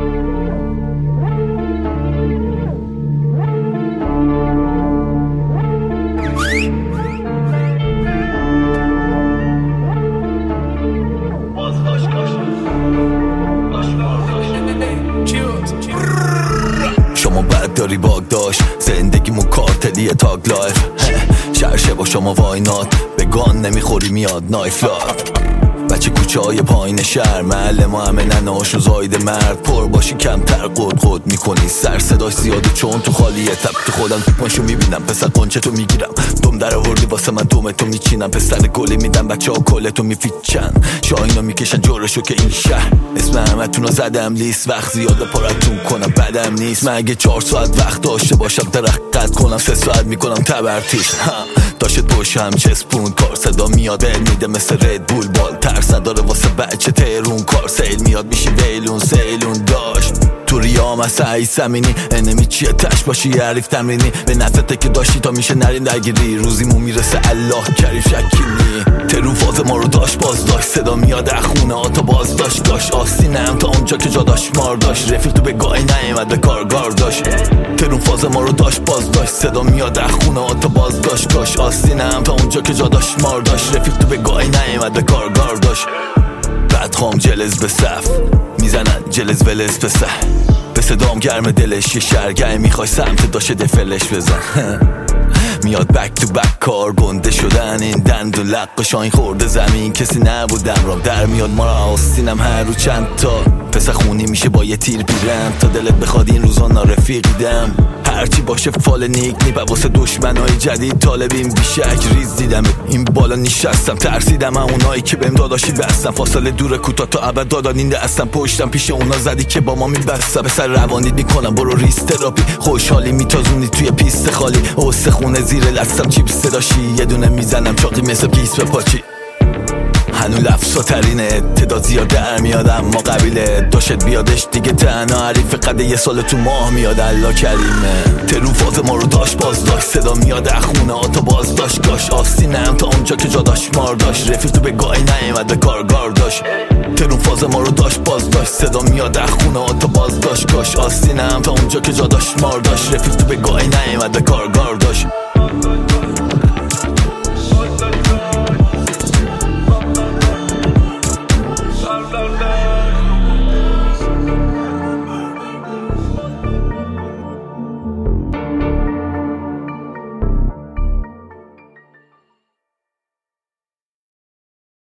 شما بد داری باگ داشت زندگیمون کارتلیه تاگ لایف شرشه با شما واینات به گان نمیخوری میاد نایف لایف بچه کوچه های پایین شهر محل ما همه نناش و زاید مرد پر باشی کمتر قد میکنی سر صداش زیاده چون تو خالیه تب تو خودم ماشو میبینم پسر قنچه تو میگیرم دوم در آوردی واسه من دوم تو میچینم پسر گلی میدم بچه ها کله تو میفیچن شاهینو میکشن جورشو که این شهر اسم همتونو زدم لیست وقت زیاده پارتون کنم بدم نیست من اگه 4 ساعت وقت داشته باشم درخت قد کنم 3 ساعت میکنم تبرتیش داشت باشم چسبون کار صدا میاد بل میده مثل رد بول بال ترس نداره واسه بچه تهرون کار سیل میاد میشی ویلون سیلون داشت تو ریام از سعی سمینی انمی چیه تش باشی حریف تمرینی به نفته که داشتی تا میشه نریم درگیری روزیمون میرسه الله کریم شکیمی ترو فاز ما رو داشت باز داشت صدا میاد خونه ها تا باز داشت آستینم تا اونجا که جا داشت مار داشت رفیق تو به گاهی نیمد به کارگار داشت ترو فاز ما رو داشت باز داشت صدا میاد خونه ها تا باز داشت آستینم تا اونجا که جا داشت مار داشت رفیق تو به گاهی نیمد به کارگار داشت بعد خام جلز به صف میزنن جلز ولز به سه به صدام گرم دلش یه شرگه میخوای سمت داشته دفلش بزن میاد بک تو بک کار گنده شدن این دند و لق شاین خورده زمین کسی نبودم رام در میاد ما را آستینم هر رو چند تا پس خونی میشه با یه تیر پیرم تا دلت بخواد این روزا نارفیقیدم هرچی باشه فال نیک نیپه واسه دشمنای جدید طالبیم بیشک ریز دیدم این بالا نشستم ترسیدم اونایی که بهم داداشی بستم فاصله دور کوتاه تا ابد دادانینده هستم پشتم پیش اونا زدی که با ما میبستم به سر روانیت میکنم برو ریس تراپی خوشحالی میتازونی توی پیست خالی اوسه خونه زیر لستم چیپ صداشی یه دونه میزنم چاقی مثل کیس به پاچی هنو لفظا ترینه ابتدا زیاد در میاد اما قبیله داشت بیادش دیگه تنها حریف قده یه سال تو ماه میاد الله کریمه ترو فاز ما رو داشت باز داشت صدا میاد خونه ها تا باز داشت گاش آستینم تا اونجا که جا داشت مار داشت رفیق تو به گاهی نیمد به کارگار داشت ترو فاز ما رو داشت باز داشت صدا میاد خونه ها تا باز داشت گاش آستینم تا اونجا که جا داشت مار داشت رفیق تو به گاهی نیمد به کارگار داشت